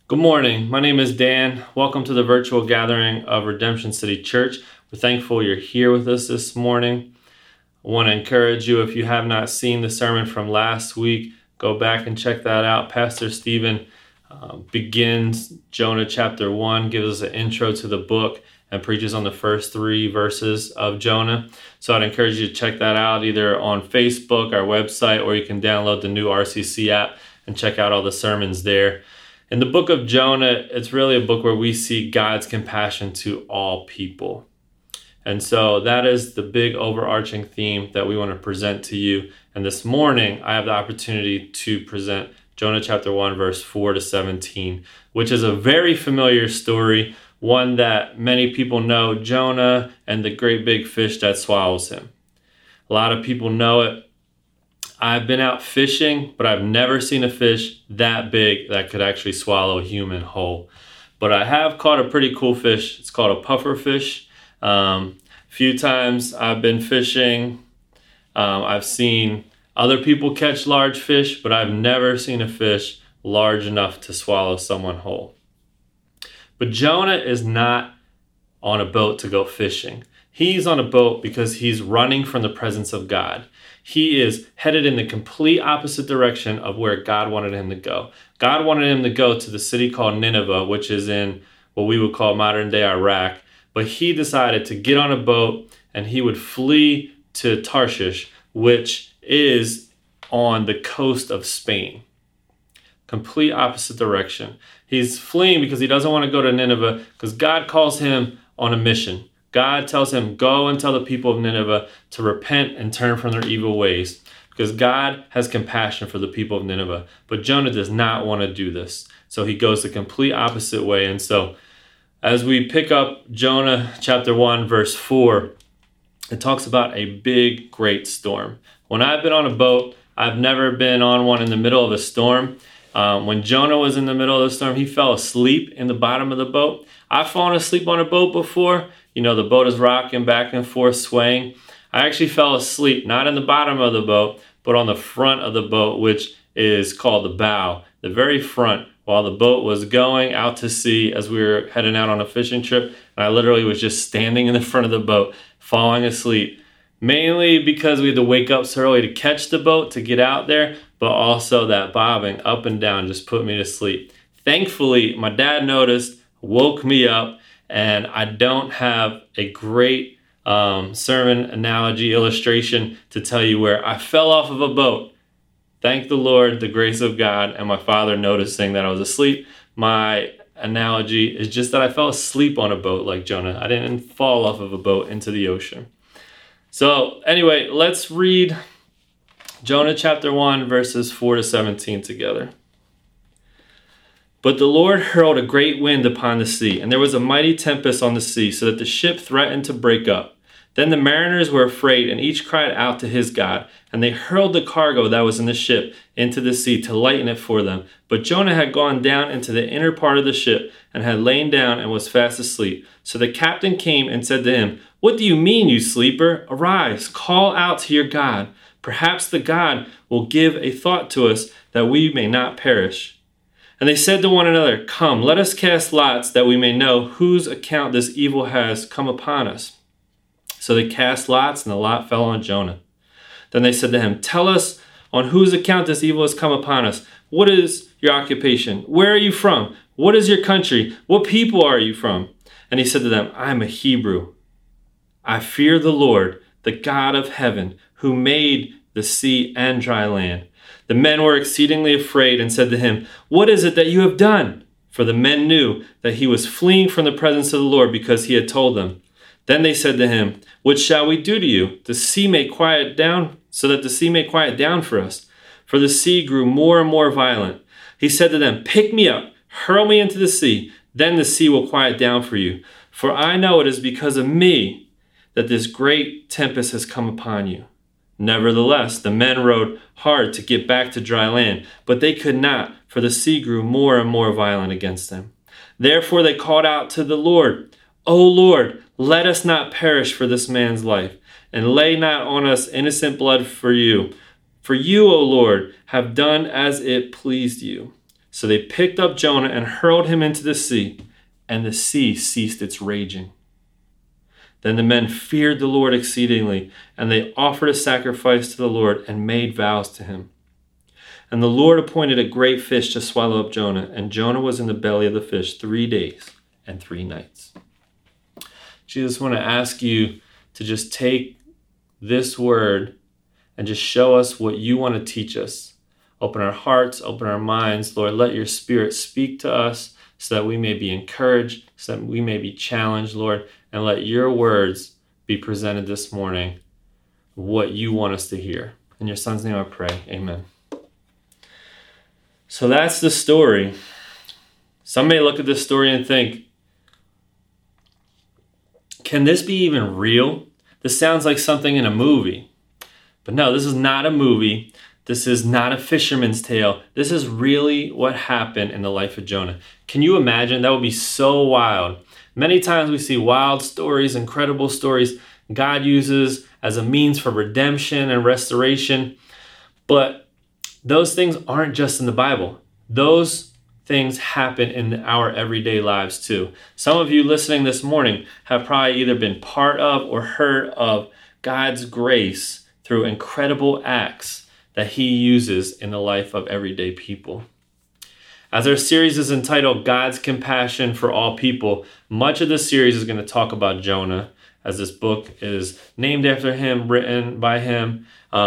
Good morning. My name is Dan. Welcome to the virtual gathering of Redemption City Church. We're thankful you're here with us this morning. I want to encourage you, if you have not seen the sermon from last week, go back and check that out. Pastor Stephen begins Jonah chapter 1, gives us an intro to the book, and preaches on the first 3 verses of Jonah. So I'd encourage you to check that out either on Facebook, our website, or you can download the new RCC app and check out all the sermons there. In the book of Jonah, it's really a book where we see God's compassion to all people. And so that is the big overarching theme that we want to present to you. And this morning, I have the opportunity to present Jonah chapter 1, verse 4 to 17, which is a very familiar story, one that many people know, Jonah and the great big fish that swallows him. A lot of people know it. I've been out fishing, but I've never seen a fish that big that could actually swallow a human whole. But I have caught a pretty cool fish. It's called a puffer fish. A few times I've been fishing. I've seen other people catch large fish, but I've never seen a fish large enough to swallow someone whole. But Jonah is not on a boat to go fishing. He's on a boat because he's running from the presence of God. He is headed in the complete opposite direction of where God wanted him to go. God wanted him to go to the city called Nineveh, which is in what we would call modern day Iraq. But he decided to get on a boat and he would flee to Tarshish, which is on the coast of Spain. Complete opposite direction. He's fleeing because he doesn't want to go to Nineveh because God calls him on a mission. God tells him, go and tell the people of Nineveh to repent and turn from their evil ways, because God has compassion for the people of Nineveh. But Jonah does not want to do this. So he goes the complete opposite way. And so as we pick up Jonah chapter 1, verse 4, it talks about a big, great storm. When I've been on a boat, I've never been on one in the middle of a storm. When Jonah was in the middle of the storm, he fell asleep in the bottom of the boat. I've fallen asleep on a boat before. You know, the boat is rocking back and forth, swaying. I actually fell asleep, not in the bottom of the boat, but on the front of the boat, which is called the bow, the very front, while the boat was going out to sea as we were heading out on a fishing trip. And I literally was just standing in the front of the boat, falling asleep, mainly because we had to wake up so early to catch the boat, to get out there, but also that bobbing up and down just put me to sleep. Thankfully, my dad noticed, woke me up, and I don't have a great sermon analogy illustration to tell you where I fell off of a boat. Thank the Lord, the grace of God, and my father noticing that I was asleep. My analogy is just that I fell asleep on a boat like Jonah. I didn't fall off of a boat into the ocean. So anyway, let's read Jonah chapter 1, verses 4 to 17 together. But the Lord hurled a great wind upon the sea, and there was a mighty tempest on the sea, so that the ship threatened to break up. Then the mariners were afraid, and each cried out to his God, and they hurled the cargo that was in the ship into the sea to lighten it for them. But Jonah had gone down into the inner part of the ship, and had lain down and was fast asleep. So the captain came and said to him, "What do you mean, you sleeper? Arise, call out to your God. Perhaps the God will give a thought to us, that we may not perish." And they said to one another, "Come, let us cast lots, that we may know whose account this evil has come upon us." So they cast lots, and the lot fell on Jonah. Then they said to him, "Tell us on whose account this evil has come upon us. What is your occupation? Where are you from? What is your country? What people are you from?" And he said to them, "I am a Hebrew. I fear the Lord, the God of heaven, who made the sea and dry land." The men were exceedingly afraid and said to him, "What is it that you have done?" For the men knew that he was fleeing from the presence of the Lord, because he had told them. Then they said to him, "What shall we do to you? The sea may quiet down, so that the sea may quiet down for us." For the sea grew more and more violent. He said to them, "Pick me up, hurl me into the sea, then the sea will quiet down for you. For I know it is because of me that this great tempest has come upon you." Nevertheless, the men rowed hard to get back to dry land, but they could not, for the sea grew more and more violent against them. Therefore they called out to the Lord, "O Lord, let us not perish for this man's life, and lay not on us innocent blood for you. For you, O Lord, have done as it pleased you." So they picked up Jonah and hurled him into the sea, and the sea ceased its raging. Then the men feared the Lord exceedingly, and they offered a sacrifice to the Lord and made vows to him. And the Lord appointed a great fish to swallow up Jonah, and Jonah was in the belly of the fish 3 days and 3 nights. Jesus, I want to ask you to just take this word and just show us what you want to teach us. Open our hearts, open our minds. Lord, let your Spirit speak to us so that we may be encouraged, so that we may be challenged, Lord, and let your words be presented this morning, what you want us to hear. In your Son's name I pray, amen. So that's the story. Some may look at this story and think, can this be even real? This sounds like something in a movie. But no, this is not a movie. This is not a fisherman's tale. This is really what happened in the life of Jonah. Can you imagine? That would be so wild. Many times we see wild stories, incredible stories God uses as a means for redemption and restoration. But those things aren't just in the Bible. Those things happen in our everyday lives too. Some of you listening this morning have probably either been part of or heard of God's grace through incredible acts that he uses in the life of everyday people. As our series is entitled God's Compassion for All People, much of this series is going to talk about Jonah, as this book is named after him, written by him.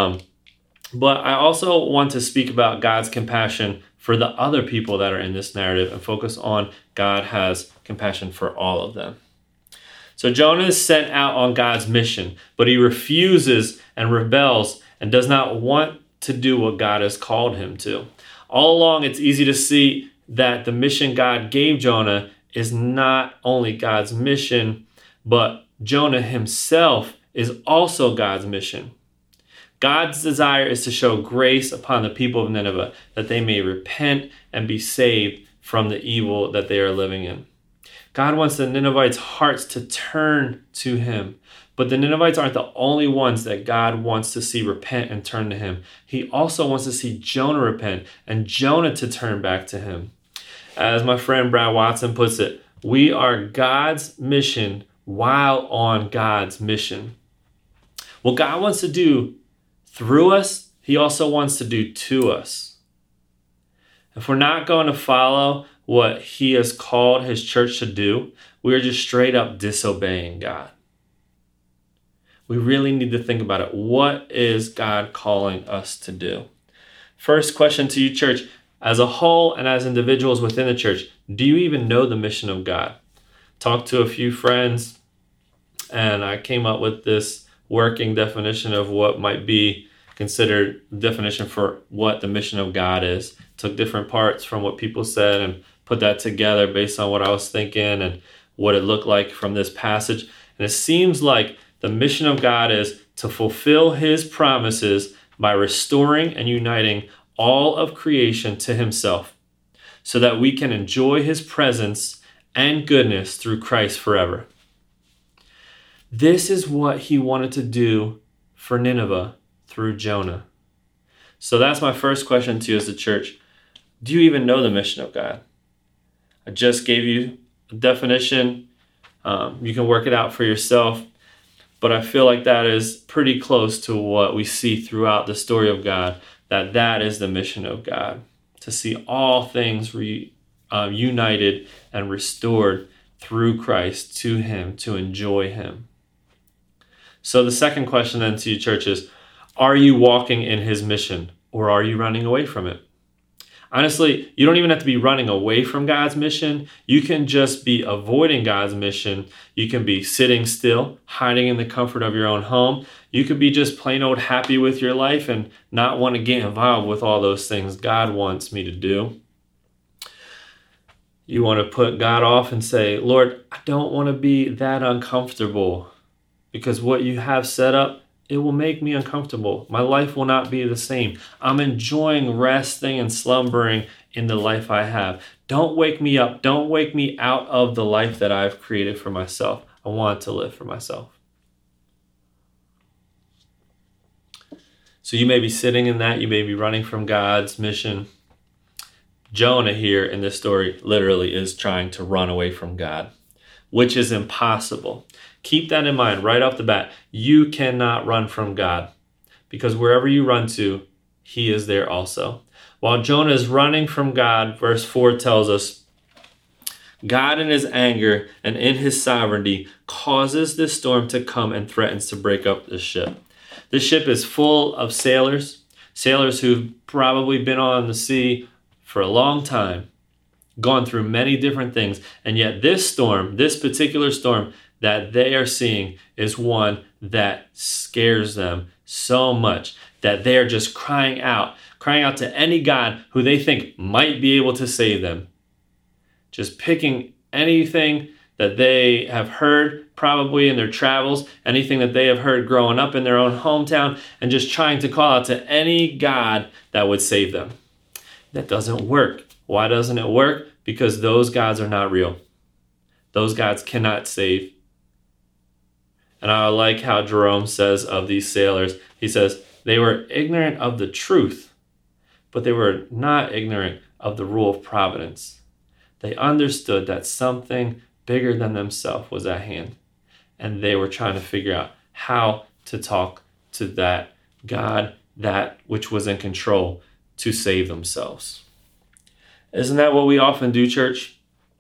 But I also want to speak about God's compassion for the other people that are in this narrative and focus on God has compassion for all of them. So Jonah is sent out on God's mission, but he refuses and rebels and does not want to do what God has called him to. All along, it's easy to see that the mission God gave Jonah is not only God's mission, but Jonah himself is also God's mission. God's desire is to show grace upon the people of Nineveh, that they may repent and be saved from the evil that they are living in. God wants the Ninevites' hearts to turn to him. But the Ninevites aren't the only ones that God wants to see repent and turn to him. He also wants to see Jonah repent and Jonah to turn back to him. As my friend Brad Watson puts it, we are God's mission while on God's mission. What God wants to do through us, he also wants to do to us. If we're not going to follow what he has called his church to do, we are just straight up disobeying God. We really need to think about it. What is God calling us to do? First question to you, church. As a whole and as individuals within the church, do you even know the mission of God? Talked to a few friends, and I came up with this working definition of what might be considered definition for what the mission of God is. Took different parts from what people said and put that together based on what I was thinking and what it looked like from this passage. And it seems like the mission of God is to fulfill his promises by restoring and uniting all of creation to himself so that we can enjoy his presence and goodness through Christ forever. This is what he wanted to do for Nineveh through Jonah. So that's my first question to you as a church. Do you even know the mission of God? I just gave you a definition. You can work it out for yourself. But I feel like that is pretty close to what we see throughout the story of God, that is the mission of God, to see all things united and restored through Christ to him, to enjoy him. So the second question then to you, church, is, are you walking in his mission or are you running away from it? Honestly, you don't even have to be running away from God's mission. You can just be avoiding God's mission. You can be sitting still, hiding in the comfort of your own home. You could be just plain old happy with your life and not want to get involved with all those things God wants me to do. You want to put God off and say, Lord, I don't want to be that uncomfortable because what you have set up, it will make me uncomfortable. My life will not be the same. I'm enjoying resting and slumbering in the life I have. Don't wake me up. Don't wake me out of the life that I've created for myself. I want to live for myself. So you may be sitting in that. You may be running from God's mission. Jonah here in this story literally is trying to run away from God, which is impossible. Keep that in mind right off the bat. You cannot run from God because wherever you run to, he is there also. While Jonah is running from God, verse 4 tells us, God in his anger and in his sovereignty causes this storm to come and threatens to break up the ship. This ship is full of sailors who've probably been on the sea for a long time, gone through many different things, and yet this particular storm that they are seeing is one that scares them so much that they are just crying out to any God who they think might be able to save them. Just picking anything that they have heard probably in their travels, anything that they have heard growing up in their own hometown, and just trying to call out to any God that would save them. That doesn't work. Why doesn't it work? Because those gods are not real. Those gods cannot save. And I like how Jerome says of these sailors, he says, they were ignorant of the truth, but they were not ignorant of the rule of providence. They understood that something bigger than themselves was at hand, and they were trying to figure out how to talk to that God, that which was in control, to save themselves. Isn't that what we often do, church?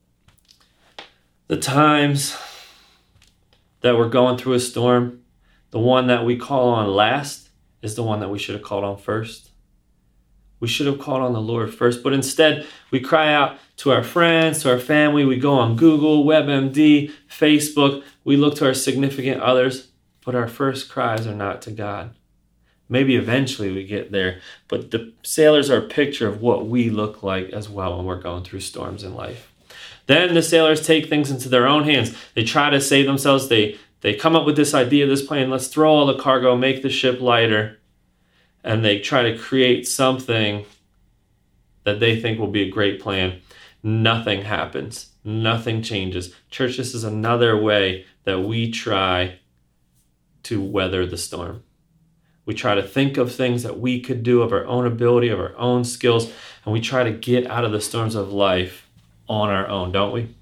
The times that we're going through a storm, the one that we call on last is the one that we should have called on first. We should have called on the Lord first, but instead we cry out to our friends, to our family. We go on Google, WebMD, Facebook. We look to our significant others, but our first cries are not to God. Maybe eventually we get there, but the sailors are a picture of what we look like as well when we're going through storms in life. Then the sailors take things into their own hands. They try to save themselves. They come up with this idea, this plan. Let's throw all the cargo, make the ship lighter. And they try to create something that they think will be a great plan. Nothing happens. Nothing changes. Church, this is another way that we try to weather the storm. We try to think of things that we could do of our own ability, of our own skills, and we try to get out of the storms of life on our own, don't we?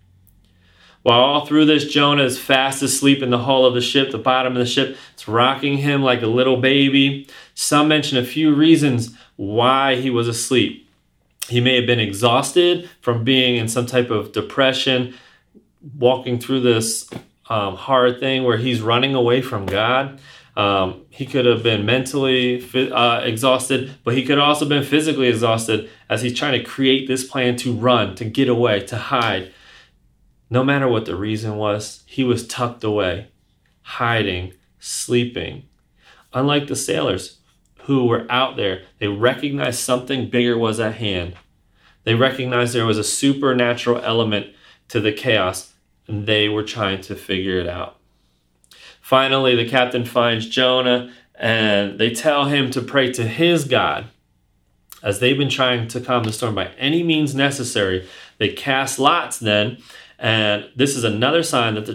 While all through this, Jonah is fast asleep in the hull of the ship, the bottom of the ship. It's rocking him like a little baby. Some mention a few reasons why he was asleep. He may have been exhausted from being in some type of depression, walking through this hard thing where he's running away from God. He could have been mentally exhausted, but he could have also been physically exhausted as he's trying to create this plan to run, to get away, to hide. No matter what the reason was, he was tucked away, hiding, sleeping. Unlike the sailors who were out there, they recognized something bigger was at hand. They recognized there was a supernatural element to the chaos, and they were trying to figure it out. Finally, the captain finds Jonah, and they tell him to pray to his God. As they've been trying to calm the storm by any means necessary, they cast lots then, and this is another sign that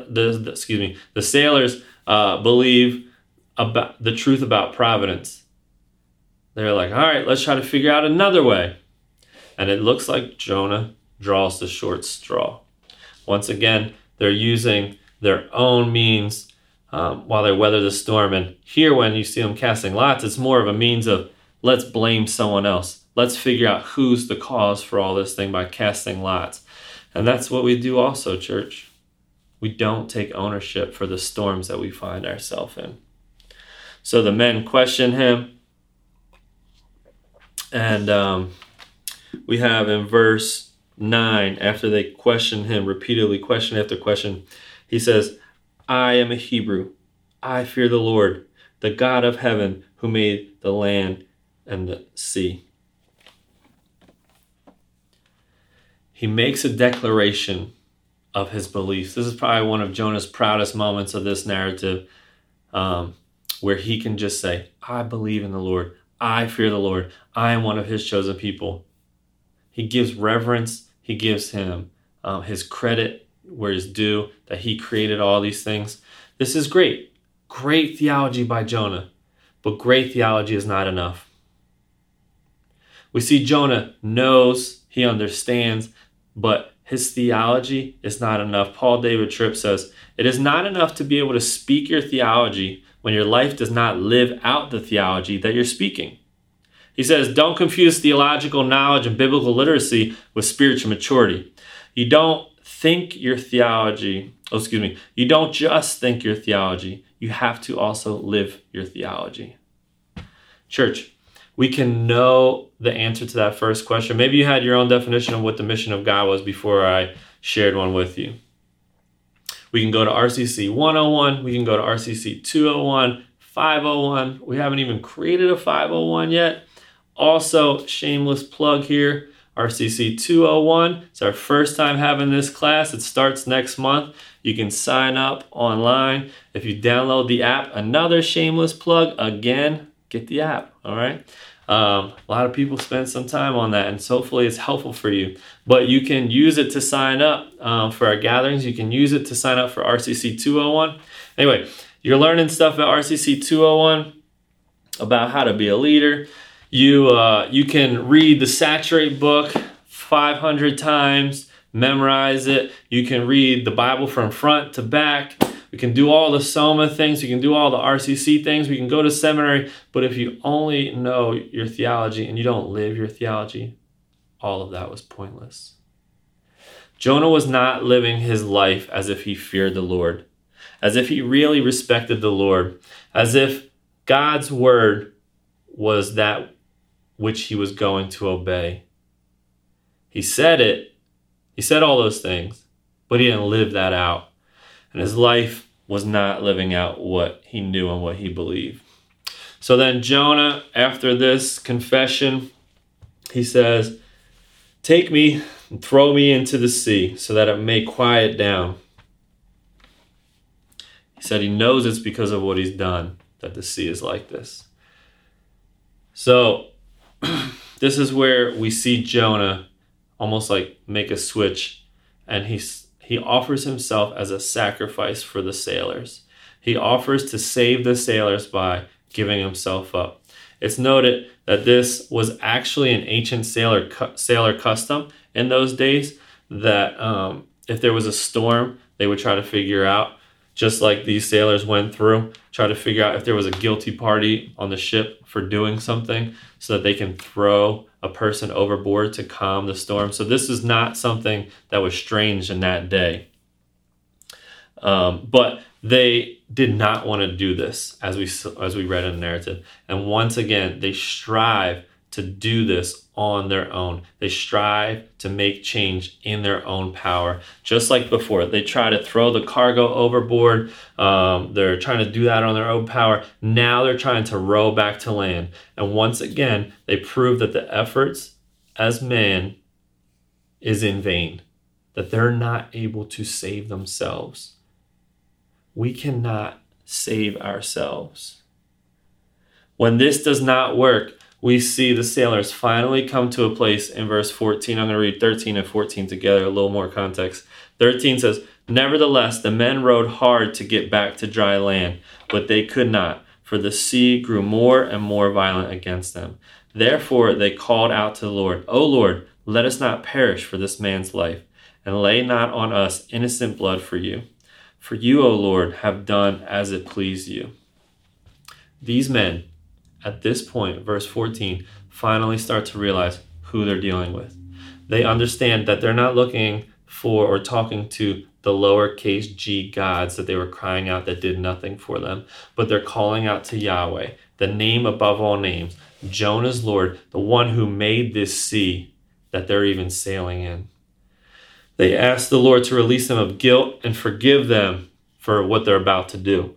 the sailors believe about the truth about providence. They're like, all right, let's try to figure out another way. And it looks like Jonah draws the short straw. Once again, they're using their own means while they weather the storm. And here, when you see them casting lots, it's more of a means of let's blame someone else. Let's figure out who's the cause for all this thing by casting lots. And that's what we do also, church. We don't take ownership for the storms that we find ourselves in. So the men question him. And we have in verse 9, after they question him repeatedly, question after question, he says, I am a Hebrew. I fear the Lord, the God of heaven, who made the land and the sea. He makes a declaration of his beliefs. This is probably one of Jonah's proudest moments of this narrative, where he can just say, I believe in the Lord. I fear the Lord. I am one of his chosen people. He gives reverence. He gives him his credit where it's due, that he created all these things. This is great. Great theology by Jonah. But great theology is not enough. We see Jonah knows, he understands, but his theology is not enough. Paul David Tripp says, it is not enough to be able to speak your theology when your life does not live out the theology that you're speaking. He says, don't confuse theological knowledge and biblical literacy with spiritual maturity. You don't think your theology, you don't just think your theology, you have to also live your theology. Church, we can know the answer to that first question. Maybe you had your own definition of what the mission of God was before I shared one with you. We can go to RCC 101. We can go to RCC 201, 501. We haven't even created a 501 yet. Also, shameless plug here, RCC 201. It's our first time having this class. It starts next month. You can sign up online. If you download the app, another shameless plug, again, get the app, all right? A lot of people spend some time on that, and so hopefully it's helpful for you. But you can use it to sign up for our gatherings. You can use it to sign up for RCC 201. Anyway, you're learning stuff at RCC 201 about how to be a leader. You can read the Saturate book 500 times, memorize it. You can read the Bible from front to back. We can do all the Soma things. We can do all the RCC things. We can go to seminary. But if you only know your theology and you don't live your theology, all of that was pointless. Jonah was not living his life as if he feared the Lord, as if he really respected the Lord, as if God's word was that which he was going to obey. He said it. He said all those things, but he didn't live that out. And his life was not living out what he knew and what he believed. So then Jonah, after this confession, he says, take me and throw me into the sea so that it may quiet down. He said he knows it's because of what he's done that the sea is like this. So this is where we see Jonah almost like make a switch, and he offers himself as a sacrifice for the sailors. He offers to save the sailors by giving himself up. It's noted that this was actually an ancient sailor custom in those days, that if there was a storm, they would try to figure out, just like these sailors went through, try to figure out if there was a guilty party on the ship for doing something so that they can throw a person overboard to calm the storm. So this is not something that was strange in that day. But they did not want to do this, as we read in the narrative. And once again, they strive to do this on their own. They strive to make change in their own power. Just like before, they try to throw the cargo overboard. They're trying to do that on their own power. Now they're trying to row back to land. And once again, they prove that the efforts as man is in vain, that they're not able to save themselves. We cannot save ourselves. When this does not work, we see the sailors finally come to a place in verse 14. I'm going to read 13 and 14 together, a little more context. 13 says, nevertheless, the men rowed hard to get back to dry land, but they could not, for the sea grew more and more violent against them. Therefore they called out to the Lord, O Lord, let us not perish for this man's life, and lay not on us innocent blood for you. For you, O Lord, have done as it pleased you. These men, at this point, verse 14, finally start to realize who they're dealing with. They understand that they're not looking for or talking to the lowercase g gods that they were crying out that did nothing for them, but they're calling out to Yahweh, the name above all names, Jonah's Lord, the one who made this sea that they're even sailing in. They ask the Lord to release them of guilt and forgive them for what they're about to do.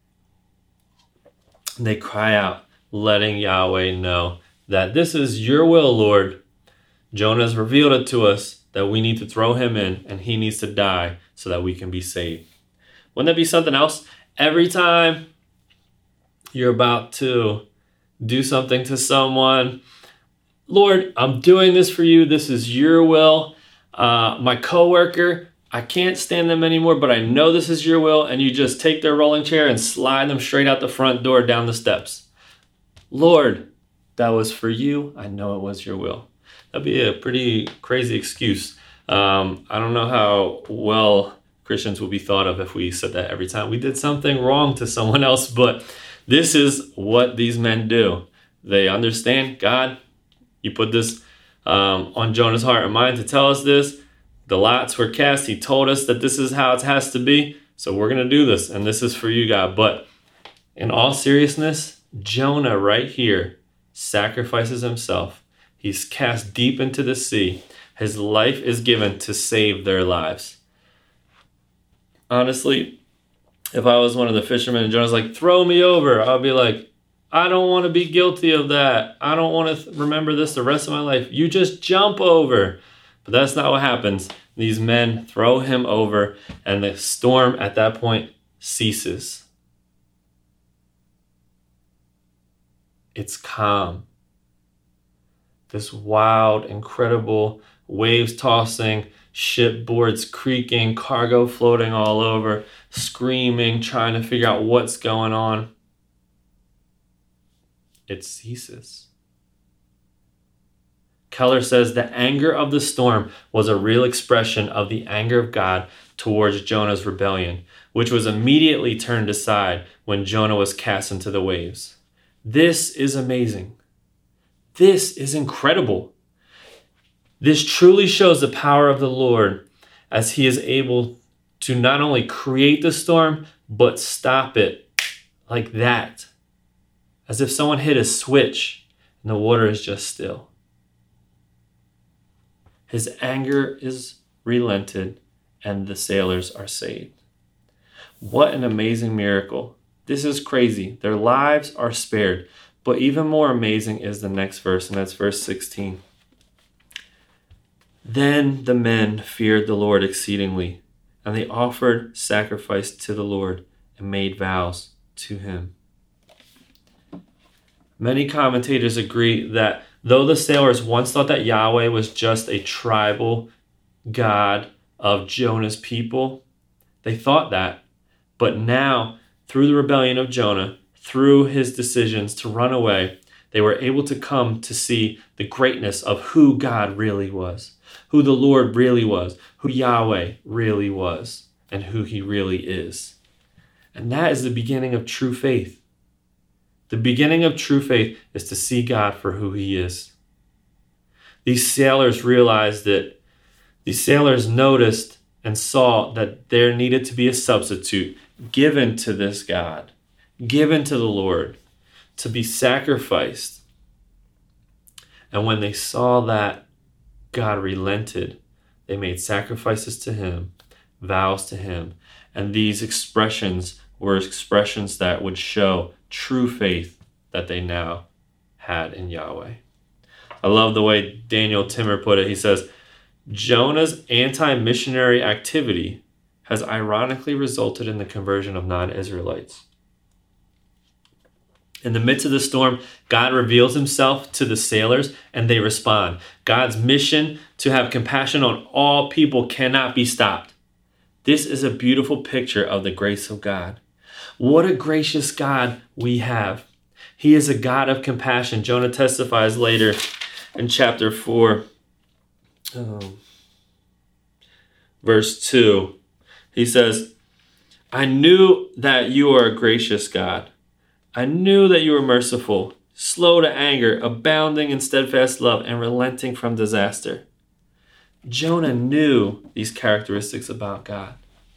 They cry out, letting Yahweh know that this is your will, Lord. Jonah has revealed it to us that we need to throw him in and he needs to die so that we can be saved. Wouldn't that be something else? Every time you're about to do something to someone, Lord, I'm doing this for you. This is your will. My coworker, I can't stand them anymore, but I know this is your will. And you just take their rolling chair and slide them straight out the front door down the steps. Lord, that was for you. I know it was your will. That'd be a pretty crazy excuse. I don't know how well Christians will be thought of if we said that every time we did something wrong to someone else, but this is what these men do. They understand, God, you put this on Jonah's heart and mind to tell us this. The lots were cast. He told us that this is how it has to be. So we're going to do this. And this is for you, God. But in all seriousness, Jonah right here sacrifices himself. He's cast deep into the sea. His life is given to save their lives. Honestly, if I was one of the fishermen and Jonah's like, throw me over, I'll be like, I don't want to be guilty of that. I don't want to remember this the rest of my life. You just jump over. But that's not what happens. These men throw him over, and the storm at that point ceases. It's calm. This wild, incredible, waves tossing, shipboards creaking, cargo floating all over, screaming, trying to figure out what's going on. It ceases. Keller says the anger of the storm was a real expression of the anger of God towards Jonah's rebellion, which was immediately turned aside when Jonah was cast into the waves. This is amazing. This is incredible. This truly shows the power of the Lord as he is able to not only create the storm, but stop it like that. As if someone hit a switch and the water is just still. His anger is relented and the sailors are saved. What an amazing miracle. This is crazy. Their lives are spared. But even more amazing is the next verse, and that's verse 16. Then the men feared the Lord exceedingly, and they offered sacrifice to the Lord and made vows to him. Many commentators agree that though the sailors once thought that Yahweh was just a tribal God of Jonah's people, they thought that. But now, through the rebellion of Jonah, through his decisions to run away, they were able to come to see the greatness of who God really was, who the Lord really was, who Yahweh really was, and who he really is. And that is the beginning of true faith. The beginning of true faith is to see God for who he is. These sailors realized that, these sailors noticed and saw that there needed to be a substitute given to this God, given to the Lord, to be sacrificed. And when they saw that God relented, they made sacrifices to him, vows to him. And these expressions were expressions that would show true faith that they now had in Yahweh. I love the way Daniel Timmer put it. He says, Jonah's anti-missionary activity has ironically resulted in the conversion of non-Israelites. In the midst of the storm, God reveals himself to the sailors and they respond. God's mission to have compassion on all people cannot be stopped. This is a beautiful picture of the grace of God. What a gracious God we have. He is a God of compassion. Jonah testifies later in chapter 4, verse 2. He says, I knew that you are a gracious God. I knew that you were merciful, slow to anger, abounding in steadfast love, and relenting from disaster. Jonah knew these characteristics about God.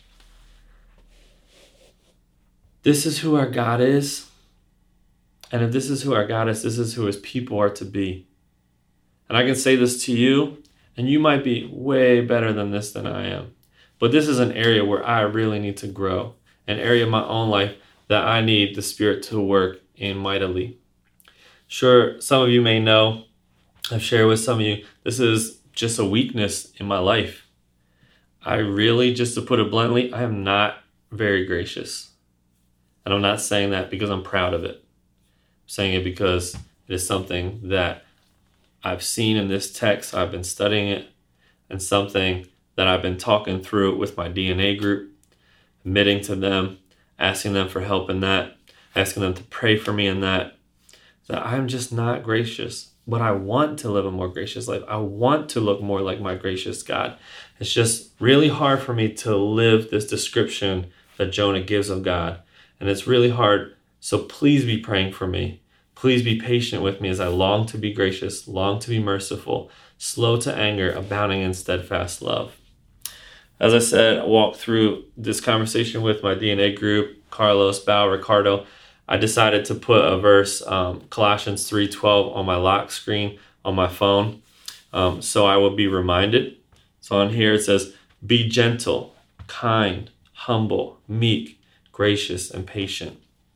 This is who our God is. And if this is who our God is, this is who his people are to be. And I can say this to you, and you might be way better than this than I am. But this is an area where I really need to grow, an area of my own life that I need the Spirit to work in mightily. Sure, some of you may know, I've shared with some of you, this is just a weakness in my life. I really, just to put it bluntly, I am not very gracious. And I'm not saying that because I'm proud of it. I'm saying it because it is something that I've seen in this text. I've been studying it, and something that I've been talking through with my DNA group, admitting to them, asking them for help in that, asking them to pray for me in that. that I'm just not gracious. But I want to live a more gracious life. I want to look more like my gracious God. It's just really hard for me to live this description that Jonah gives of God. And it's really hard. So please be praying for me. Please be patient with me as I long to be gracious, long to be merciful, slow to anger, abounding in steadfast love. As I said, I walked through this conversation with my DNA group, Carlos, Bao, Ricardo. I decided to put a verse, Colossians 3:12, on my lock screen on my phone, so I will be reminded. So on here it says, be gentle, kind, humble, meek, gracious, and patient.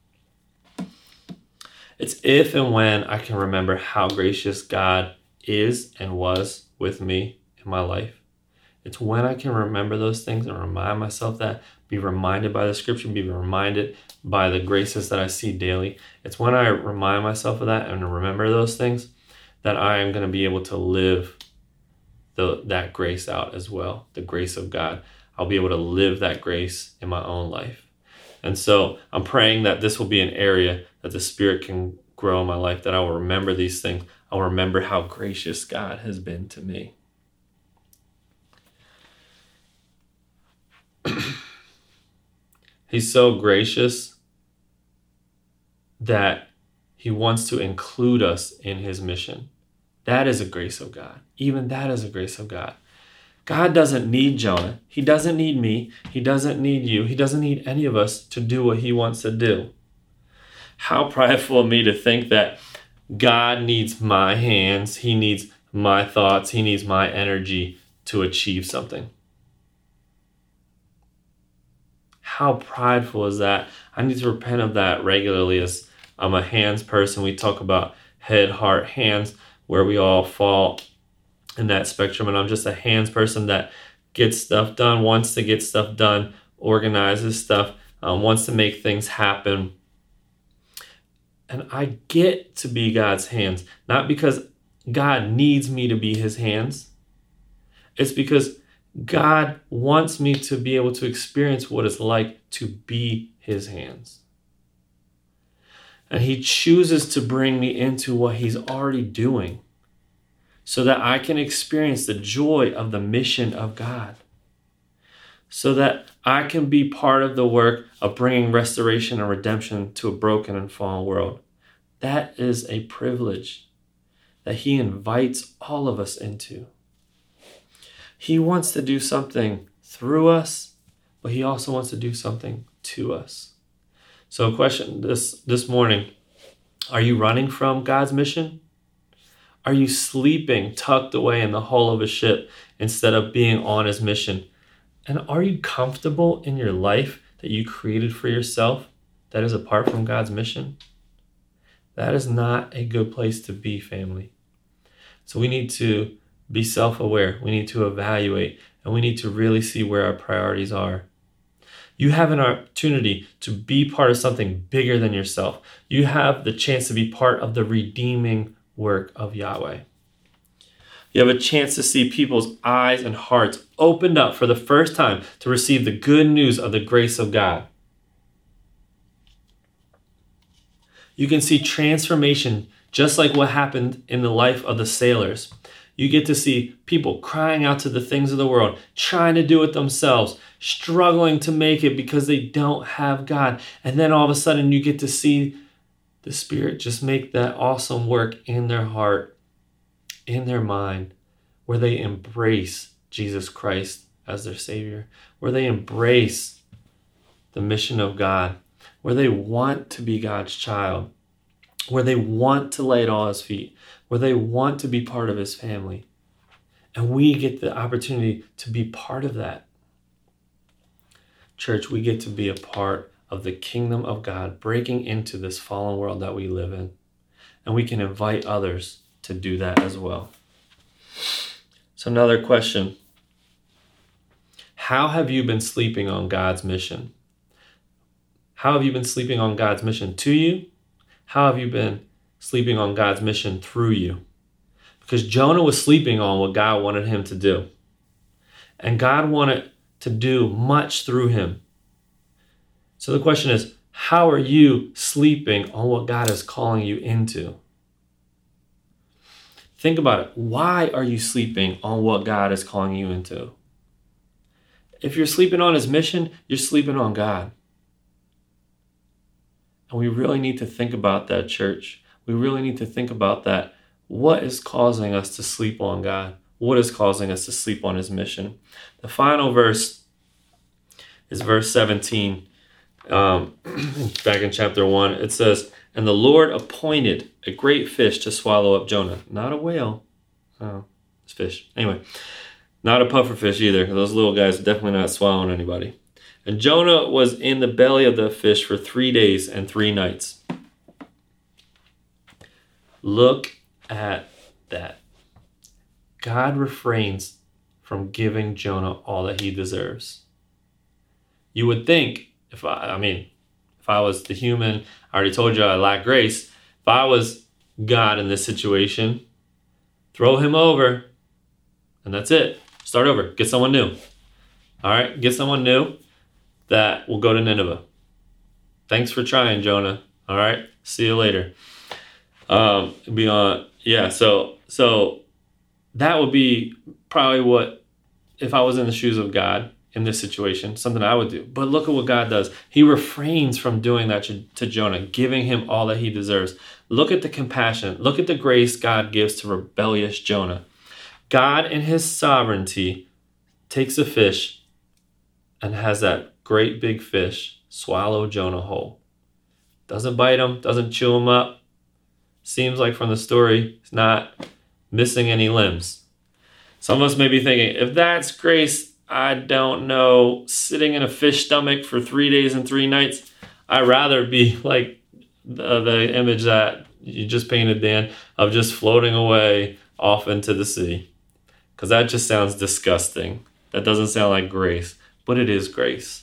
It's if and when I can remember how gracious God is and was with me in my life. It's when I can remember those things and remind myself that, be reminded by the scripture, be reminded by the graces that I see daily. It's when I remind myself of that and remember those things that I am going to be able to live that grace out as well, the grace of God. I'll be able to live that grace in my own life. And so I'm praying that this will be an area that the Spirit can grow in my life, that I will remember these things. I'll remember how gracious God has been to me. He's so gracious that he wants to include us in his mission. That is a grace of God. Even that is a grace of God. God doesn't need Jonah. He doesn't need me. He doesn't need you. He doesn't need any of us to do what he wants to do. How prideful of me to think that God needs my hands. He needs my thoughts. He needs my energy to achieve something. How prideful is that? I need to repent of that regularly, as I'm a hands person. We talk about head, heart, hands, where we all fall in that spectrum. And I'm just a hands person that gets stuff done, wants to get stuff done, organizes stuff, wants to make things happen. And I get to be God's hands, not because God needs me to be his hands. It's because God wants me to be able to experience what it's like to be his hands. And he chooses to bring me into what he's already doing so that I can experience the joy of the mission of God, so that I can be part of the work of bringing restoration and redemption to a broken and fallen world. That is a privilege that he invites all of us into. He wants to do something through us, but he also wants to do something to us. So a question this morning, are you running from God's mission? Are you sleeping tucked away in the hull of a ship instead of being on his mission? And are you comfortable in your life that you created for yourself that is apart from God's mission? That is not a good place to be, family. So we need to be self-aware. We need to evaluate, and we need to really see where our priorities are. You have an opportunity to be part of something bigger than yourself. You have the chance to be part of the redeeming work of Yahweh. You have a chance to see people's eyes and hearts opened up for the first time to receive the good news of the grace of God. You can see transformation just like what happened in the life of the sailors. You get to see people crying out to the things of the world, trying to do it themselves, struggling to make it because they don't have God. And then all of a sudden you get to see the Spirit just make that awesome work in their heart, in their mind, where they embrace Jesus Christ as their Savior, where they embrace the mission of God, where they want to be God's child, where they want to lay it all at his feet, where they want to be part of his family. And we get the opportunity to be part of that. Church, we get to be a part of the kingdom of God breaking into this fallen world that we live in. And we can invite others to do that as well. So another question. How have you been sleeping on God's mission? How have you been sleeping on God's mission to you? How have you been sleeping on God's mission through you? Because Jonah was sleeping on what God wanted him to do. And God wanted to do much through him. So the question is, How are you sleeping on what God is calling you into? Think about it. Why are you sleeping on what God is calling you into? If you're sleeping on his mission, you're sleeping on God. And we really need to think about that, church. We really need to think about that. What is causing us to sleep on God? What is causing us to sleep on his mission? The final verse is verse 17. Back in chapter 1, it says, "And the Lord appointed a great fish to swallow up Jonah." Not a whale. Oh, it's fish. Anyway, not a puffer fish either. Those little guys are definitely not swallowing anybody. "And Jonah was in the belly of the fish for 3 days and 3 nights." Look at that. God refrains from giving Jonah all that he deserves. You would think, if I was the human, I already told you I lack grace. If I was God in this situation, throw him over, and that's it. Start over. Get someone new. All right? Get someone new that will go to Nineveh. Thanks for trying, Jonah. All right? See you later. So that would be probably what, if I was in the shoes of God in this situation, something I would do. But look at what God does. He refrains from doing that to Jonah, giving him all that he deserves. Look at the compassion. Look at the grace God gives to rebellious Jonah. God, in his sovereignty, takes a fish and has that great big fish swallow Jonah whole. Doesn't bite him, doesn't chew him up. Seems like from the story, he's not missing any limbs. Some of us may be thinking, if that's grace, I don't know, sitting in a fish stomach for 3 days and 3 nights, I'd rather be like the image that you just painted, Dan, of just floating away off into the sea. Because that just sounds disgusting. That doesn't sound like grace, but it is grace.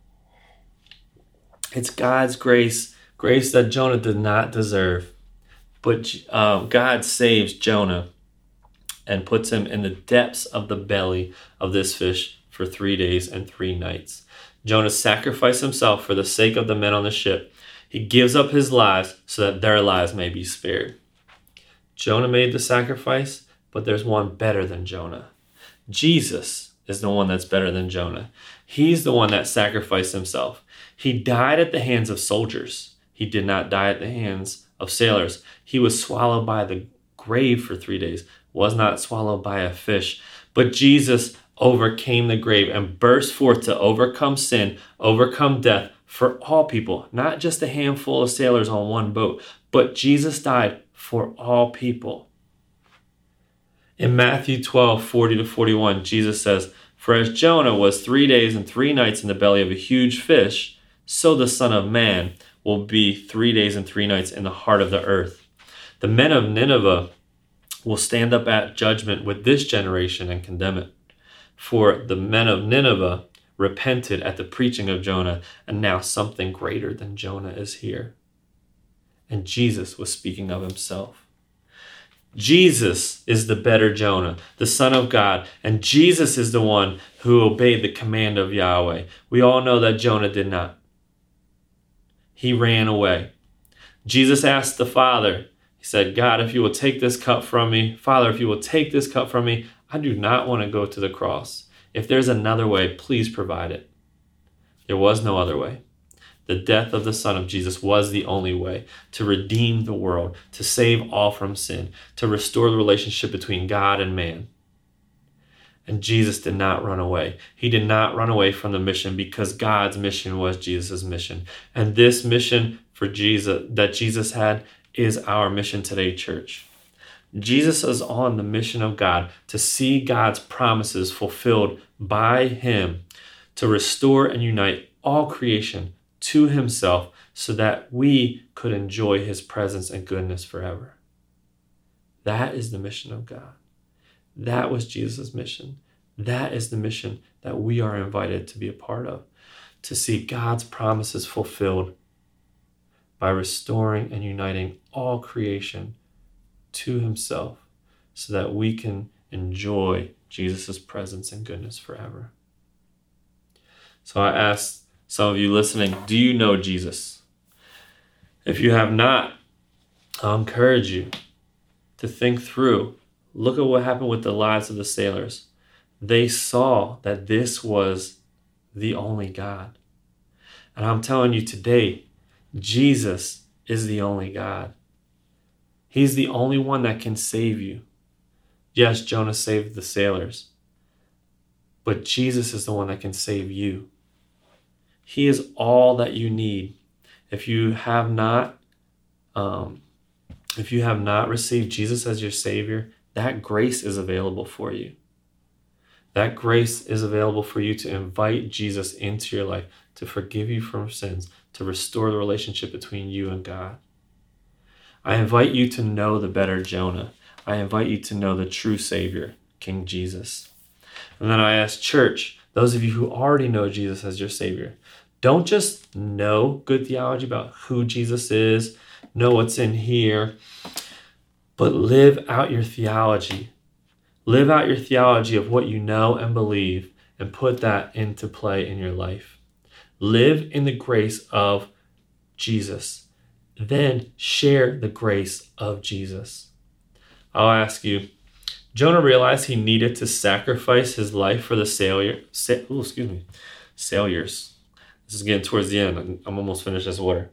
It's God's grace, grace that Jonah did not deserve. But God saves Jonah and puts him in the depths of the belly of this fish for 3 days and 3 nights. Jonah sacrificed himself for the sake of the men on the ship. He gives up his lives so that their lives may be spared. Jonah made the sacrifice, but there's one better than Jonah. Jesus is the one that's better than Jonah. He's the one that sacrificed himself. He died at the hands of soldiers. He did not die at the hands of sailors. He was swallowed by the grave for 3 days, was not swallowed by a fish. But Jesus overcame the grave and burst forth to overcome sin, overcome death for all people, not just a handful of sailors on one boat, but Jesus died for all people. In Matthew 12:40-41, Jesus says, "For as Jonah was 3 days and 3 nights in the belly of a huge fish, so the Son of Man will be 3 days and 3 nights in the heart of the earth. The men of Nineveh will stand up at judgment with this generation and condemn it. For the men of Nineveh repented at the preaching of Jonah, and now something greater than Jonah is here." And Jesus was speaking of himself. Jesus is the better Jonah, the Son of God, and Jesus is the one who obeyed the command of Yahweh. We all know that Jonah did not. He ran away. Jesus asked the Father, he said, "God, if you will take this cup from me, Father, if you will take this cup from me, I do not want to go to the cross. If there's another way, please provide it." There was no other way. The death of the Son of Jesus was the only way to redeem the world, to save all from sin, to restore the relationship between God and man. And Jesus did not run away. He did not run away from the mission because God's mission was Jesus' mission. And this mission for Jesus that Jesus had is our mission today, church. Jesus is on the mission of God to see God's promises fulfilled by him, to restore and unite all creation to himself so that we could enjoy his presence and goodness forever. That is the mission of God. That was Jesus' mission. That is the mission that we are invited to be a part of, to see God's promises fulfilled by restoring and uniting all creation to himself so that we can enjoy Jesus' presence and goodness forever. So I ask some of you listening, do you know Jesus? If you have not, I'll encourage you to think through. Look at what happened with the lives of the sailors. They saw that this was the only God. And I'm telling you today, Jesus is the only God. He's the only one that can save you. Yes, Jonah saved the sailors, but Jesus is the one that can save you. He is all that you need. If you have not received Jesus as your Savior, that grace is available for you. That grace is available for you to invite Jesus into your life, to forgive you from sins, to restore the relationship between you and God. I invite you to know the better Jonah. I invite you to know the true Savior, King Jesus. And then I ask church, those of you who already know Jesus as your Savior, don't just know good theology about who Jesus is, know what's in here, but live out your theology. Live out your theology of what you know and believe and put that into play in your life. Live in the grace of Jesus. Then share the grace of Jesus. I'll ask you, Jonah realized he needed to sacrifice his life for the sailors. This is getting towards the end. I'm almost finished this water.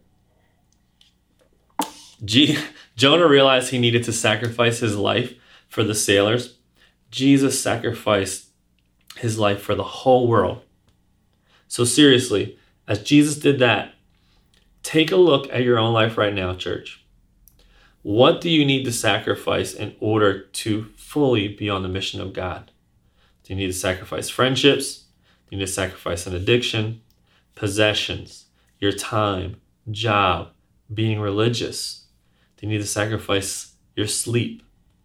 Jonah realized he needed to sacrifice his life for the sailors. Jesus sacrificed his life for the whole world. So seriously, as Jesus did that, take a look at your own life right now, church. What do you need to sacrifice in order to fully be on the mission of God? Do you need to sacrifice friendships? Do you need to sacrifice an addiction? Possessions? Your time? Job? Being religious? Do you need to sacrifice your sleep?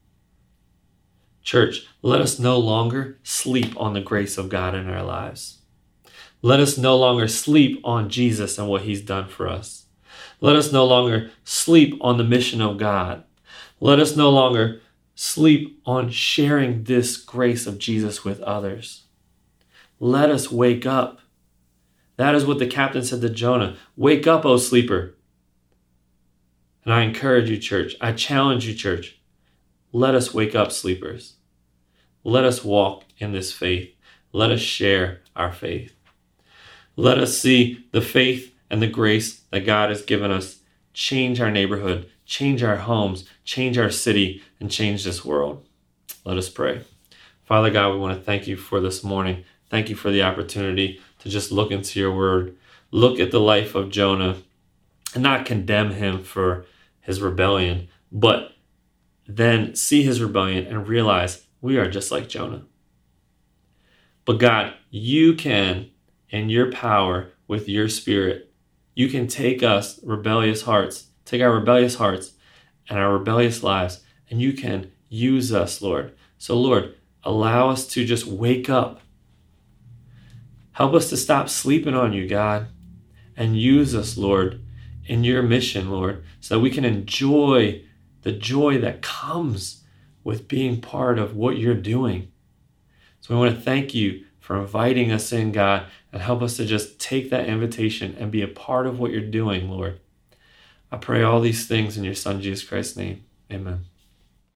Church, let us no longer sleep on the grace of God in our lives. Let us no longer sleep on Jesus and what he's done for us. Let us no longer sleep on the mission of God. Let us no longer sleep on sharing this grace of Jesus with others. Let us wake up. That is what the captain said to Jonah. Wake up, O sleeper. And I encourage you, church. I challenge you, church. Let us wake up, sleepers. Let us walk in this faith. Let us share our faith. Let us see the faith and the grace that God has given us change our neighborhood, change our homes, change our city, and change this world. Let us pray. Father God, we want to thank you for this morning. Thank you for the opportunity to just look into your word, look at the life of Jonah, and not condemn him for his rebellion, but then see his rebellion and realize we are just like Jonah. But God, you can, in your power, with your spirit, you can take us rebellious hearts, take our rebellious hearts and our rebellious lives, and you can use us, Lord. So Lord, allow us to just wake up. Help us to stop sleeping on you, God, and use us, Lord, in your mission, Lord, so that we can enjoy the joy that comes with being part of what you're doing. So we want to thank you for inviting us in, God, and help us to just take that invitation and be a part of what you're doing, Lord. I pray all these things in your Son, Jesus Christ's name. Amen.